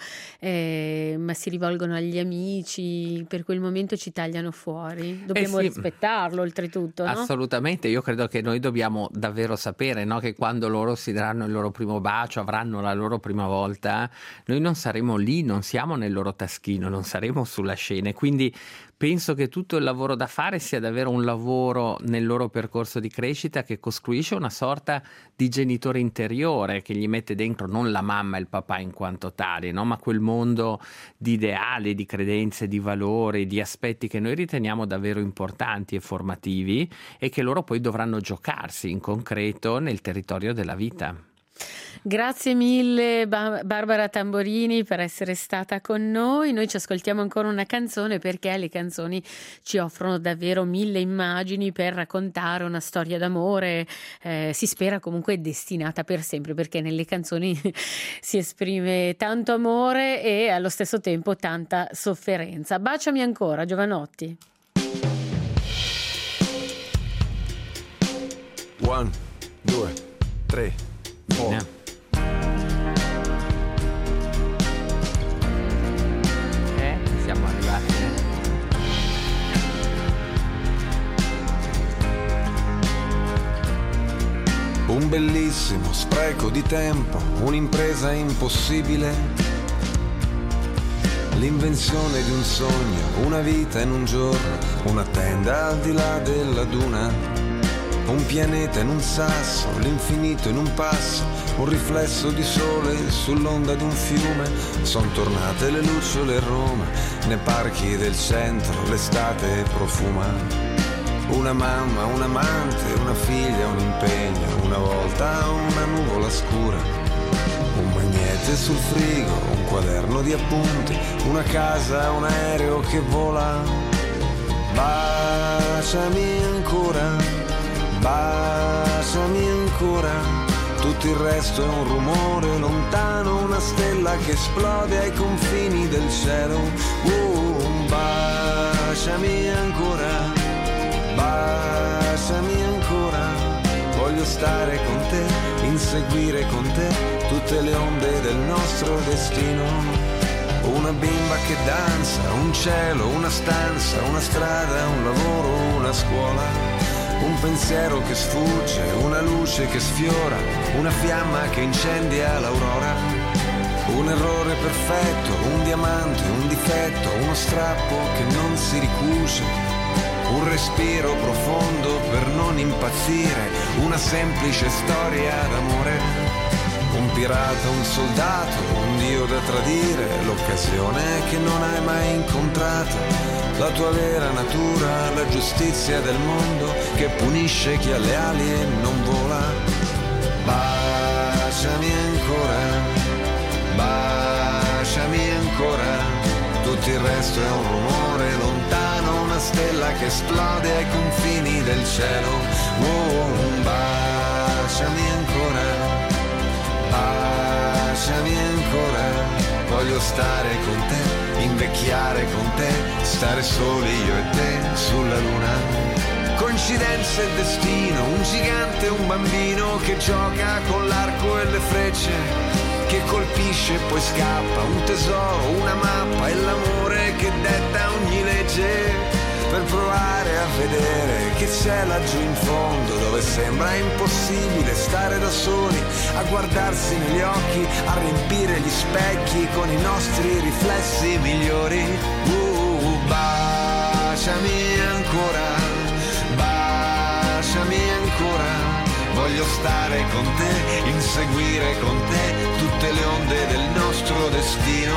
[SPEAKER 2] ma si rivolgono agli amici, per quel momento ci tagliano fuori. Dobbiamo rispettarlo oltretutto, no?
[SPEAKER 3] Assolutamente, io credo che noi dobbiamo davvero sapere, no, che quando loro si daranno il loro primo bacio, avranno la loro prima volta, noi non saremo lì, non siamo nel loro taschino, non saremo sulla scena, quindi penso che tutto il lavoro da fare sia davvero un lavoro nel loro percorso di crescita che costruisce una sorta di genitore interiore che gli mette dentro non la mamma e il papà in quanto tali, no? Ma quel mondo di ideali, di credenze, di valori, di aspetti che noi riteniamo davvero importanti e formativi e che loro poi dovranno giocarsi in concreto nel territorio della vita.
[SPEAKER 2] Grazie mille Barbara Tamborini per essere stata con noi. Noi ci ascoltiamo ancora una canzone, perché le canzoni ci offrono davvero 1000 immagini per raccontare una storia d'amore, si spera comunque destinata per sempre, perché nelle canzoni si esprime tanto amore e allo stesso tempo tanta sofferenza. Baciami ancora, Giovanotti.
[SPEAKER 14] 1, 2, 3, 4.
[SPEAKER 15] un bellissimo spreco di tempo, un'impresa impossibile, l'invenzione di un sogno, una vita in un giorno, una tenda al di là della duna, un pianeta in un sasso, l'infinito in un passo, un riflesso di sole sull'onda di un fiume. Son tornate le lucciole a Roma, nei parchi del centro l'estate profuma. Una mamma, un amante, una figlia, un impegno, una volta una nuvola scura, un magnete sul frigo, un quaderno di appunti, una casa, un aereo che vola. Baciami ancora, baciami ancora, tutto il resto è un rumore lontano, una stella che esplode ai confini del cielo. Baciami ancora, baciami ancora, voglio stare con te, inseguire con te tutte le onde del nostro destino. Una bimba che danza, un cielo, una stanza, una strada, un lavoro, una scuola, un pensiero che sfugge, una luce che sfiora, una fiamma che incendia l'aurora, un errore perfetto, un diamante, un difetto, uno strappo che non si ricuce, un respiro profondo per non impazzire, una semplice storia d'amore, un pirata, un soldato, un dio da tradire, l'occasione che non hai mai incontrato, la tua vera natura, la giustizia del mondo che punisce chi ha le ali e non vola. Baciami ancora, baciami ancora, tutto il resto è un rumore lontano, una stella che esplode ai confini del cielo. Baciami ancora, baciami ancora, voglio stare con te, invecchiare con te, stare soli io e te sulla luna. Coincidenza e destino, un gigante e un bambino che gioca con l'arco e le frecce, che colpisce e poi scappa, un tesoro, una mappa e l'amore che detta ogni legge, per provare a vedere che c'è laggiù in fondo, dove sembra impossibile stare da soli, a guardarsi negli occhi, a riempire gli specchi con i nostri riflessi migliori. Baciami ancora, baciami ancora, voglio stare con te, inseguire con te tutte le onde del nostro destino.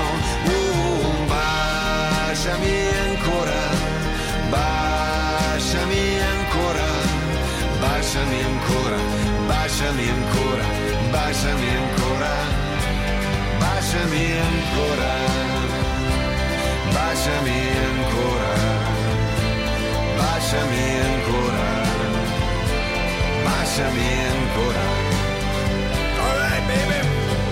[SPEAKER 15] Baciami ancora, baciami ancora, baciami ancora, baciami ancora, baciami ancora, baciami ancora, baciami ancora, baciami ancora, baciami ancora. All right, baby.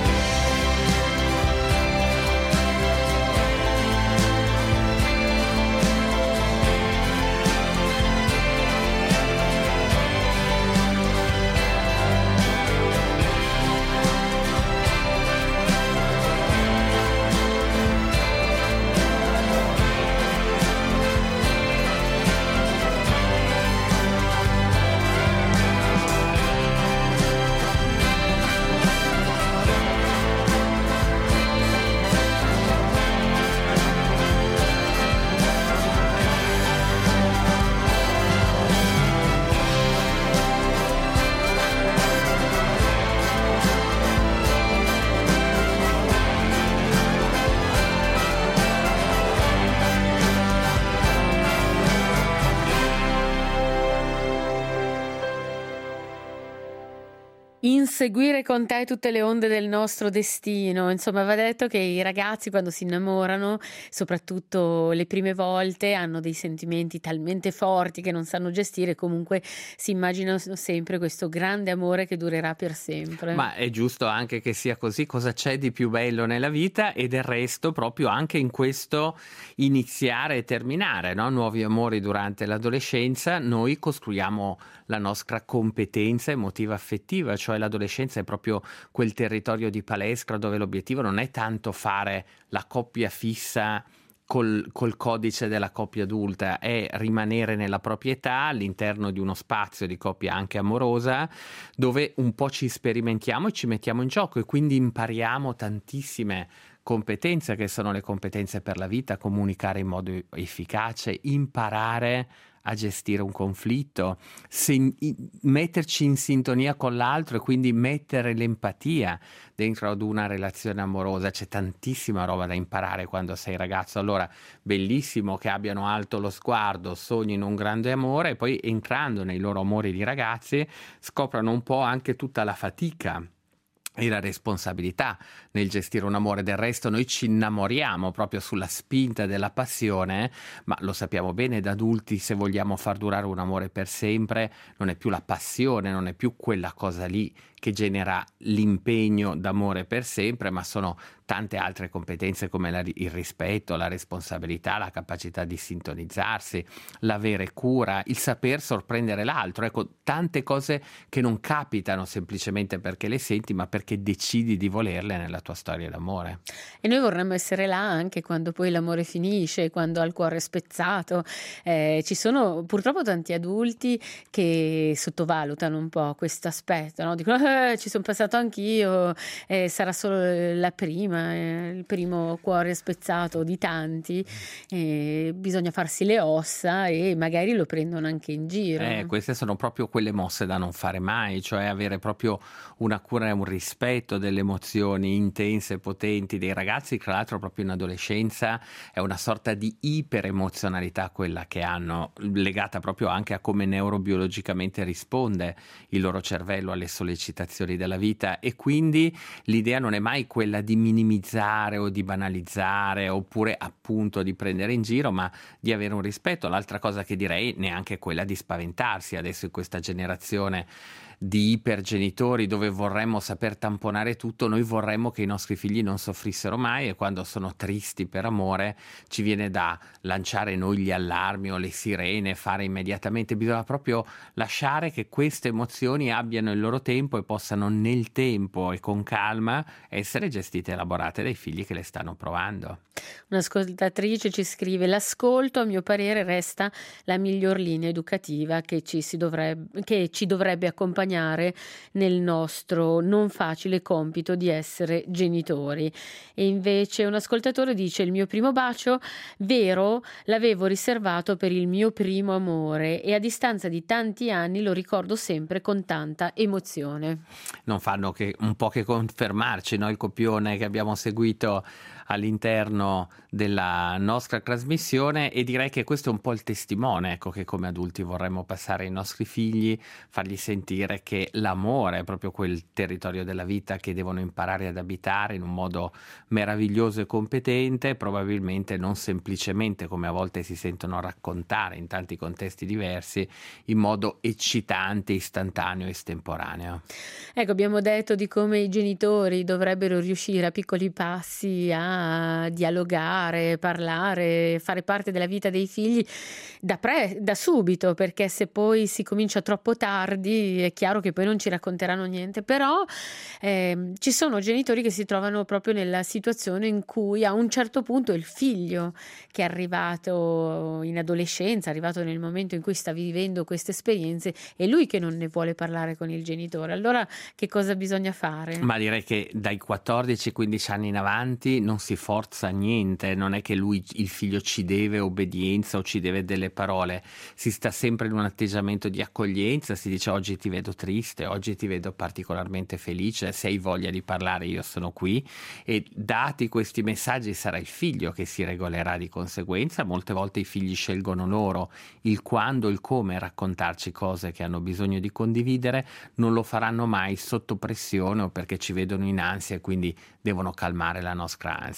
[SPEAKER 2] Inseguire con te tutte le onde del nostro destino. Insomma, va detto che i ragazzi quando si innamorano, soprattutto le prime volte, hanno dei sentimenti talmente forti che non sanno gestire, comunque si immaginano sempre questo grande amore che durerà per sempre.
[SPEAKER 3] Ma è giusto anche che sia così, cosa c'è di più bello nella vita? E del resto proprio anche in questo iniziare e terminare, no? Nuovi amori durante l'adolescenza, noi costruiamo la nostra competenza emotiva affettiva, cioè l'adolescenza è proprio quel territorio di palestra dove l'obiettivo non è tanto fare la coppia fissa col codice della coppia adulta, è rimanere nella proprietà all'interno di uno spazio di coppia anche amorosa, dove un po' ci sperimentiamo e ci mettiamo in gioco, e quindi impariamo tantissime competenze che sono le competenze per la vita: comunicare in modo efficace, imparare a gestire un conflitto, metterci in sintonia con l'altro e quindi mettere l'empatia dentro ad una relazione amorosa. C'è tantissima roba da imparare quando sei ragazzo. Allora, bellissimo che abbiano alto lo sguardo, sognino un grande amore, e poi entrando nei loro amori di ragazzi scoprano un po' anche tutta la fatica e la responsabilità nel gestire un amore. Del resto noi ci innamoriamo proprio sulla spinta della passione, ma lo sappiamo bene da adulti, se vogliamo far durare un amore per sempre, non è più la passione, non è più quella cosa lì che genera l'impegno d'amore per sempre, ma sono tante altre competenze come il rispetto, la responsabilità, la capacità di sintonizzarsi, l'avere cura, il saper sorprendere l'altro. Ecco, tante cose che non capitano semplicemente perché le senti, ma perché decidi di volerle nella tua storia d'amore.
[SPEAKER 2] E noi vorremmo essere là anche quando poi l'amore finisce, quando ha il cuore spezzato. Ci sono purtroppo tanti adulti che sottovalutano un po' questo aspetto, no? Dicono ci sono passato anch'io, sarà solo la prima, il primo cuore spezzato di tanti, bisogna farsi le ossa, e magari lo prendono anche in giro.
[SPEAKER 3] Queste sono proprio quelle mosse da non fare mai, cioè avere proprio una cura e un rispetto delle emozioni intense e potenti dei ragazzi. Tra l'altro proprio in adolescenza è una sorta di iperemozionalità quella che hanno, legata proprio anche a come neurobiologicamente risponde il loro cervello alle sollecitazioni della vita, e quindi l'idea non è mai quella di minimizzare o di banalizzare oppure appunto di prendere in giro, ma di avere un rispetto. L'altra cosa che direi neanche quella di spaventarsi adesso in questa generazione di ipergenitori dove vorremmo saper tamponare tutto. Noi vorremmo che i nostri figli non soffrissero mai, e quando sono tristi per amore ci viene da lanciare noi gli allarmi o le sirene, fare immediatamente. Bisogna proprio lasciare che queste emozioni abbiano il loro tempo e possano nel tempo e con calma essere gestite e elaborate dai figli che le stanno provando.
[SPEAKER 2] Un'ascoltatrice ci scrive: l'ascolto a mio parere resta la miglior linea educativa che ci dovrebbe accompagnare nel nostro non facile compito di essere genitori. E invece un ascoltatore dice: il mio primo bacio vero l'avevo riservato per il mio primo amore, e a distanza di tanti anni lo ricordo sempre con tanta emozione.
[SPEAKER 3] Non fanno che un po' che confermarci, no? Il copione che abbiamo seguito all'interno della nostra trasmissione, e direi che questo è un po' il testimone, ecco, che come adulti vorremmo passare ai nostri figli, fargli sentire che l'amore è proprio quel territorio della vita che devono imparare ad abitare in un modo meraviglioso e competente, probabilmente non semplicemente come a volte si sentono raccontare in tanti contesti diversi, in modo eccitante, istantaneo e estemporaneo.
[SPEAKER 2] Ecco, abbiamo detto di come i genitori dovrebbero riuscire a piccoli passi a dialogare, parlare, fare parte della vita dei figli da subito, perché se poi si comincia troppo tardi è chiaro che poi non ci racconteranno niente. Però ci sono genitori che si trovano proprio nella situazione in cui a un certo punto il figlio che è arrivato in adolescenza, è arrivato nel momento in cui sta vivendo queste esperienze, è lui che non ne vuole parlare con il genitore. Allora che cosa bisogna fare?
[SPEAKER 3] Ma direi che dai 14-15 anni in avanti non si forza niente, non è che il figlio ci deve obbedienza o ci deve delle parole, si sta sempre in un atteggiamento di accoglienza, si dice: oggi ti vedo triste, oggi ti vedo particolarmente felice, se hai voglia di parlare io sono qui, e dati questi messaggi sarà il figlio che si regolerà di conseguenza. Molte volte i figli scelgono loro il quando, il come raccontarci cose che hanno bisogno di condividere, non lo faranno mai sotto pressione o perché ci vedono in ansia e quindi devono calmare la nostra ansia.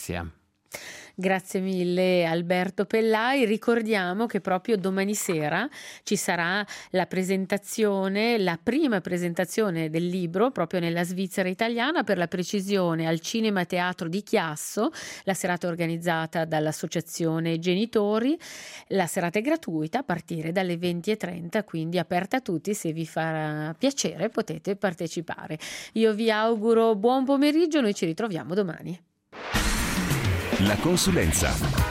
[SPEAKER 2] Grazie mille Alberto Pellai. Ricordiamo che proprio domani sera ci sarà la presentazione, la prima presentazione del libro proprio nella Svizzera italiana, per la precisione al Cinema Teatro di Chiasso. La serata è organizzata dall'Associazione Genitori, la serata è gratuita a partire dalle 20:30, quindi aperta a tutti. Se vi farà piacere potete partecipare. Io vi auguro buon pomeriggio, noi ci ritroviamo domani.
[SPEAKER 1] La consulenza